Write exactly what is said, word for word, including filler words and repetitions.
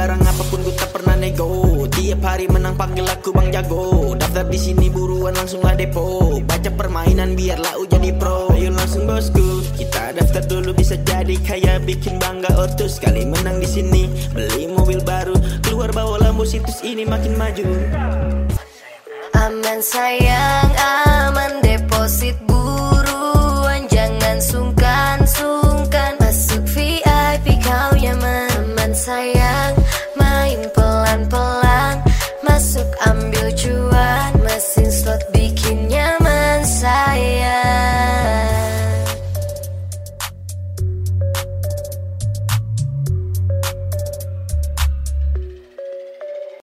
barang apapun gue tak pernah nego. Tiap hari menang panggil aku Bang Jago. Daftar di sini buruan langsunglah depo. Baca permainan biar lau jadi pro. Ayo langsung bosku, kita daftar dulu bisa jadi kaya, bikin bangga ortu. Sekali menang di sini, beli mobil baru, keluar bawa lampu, situs ini makin maju. Aman sayang, aman deposit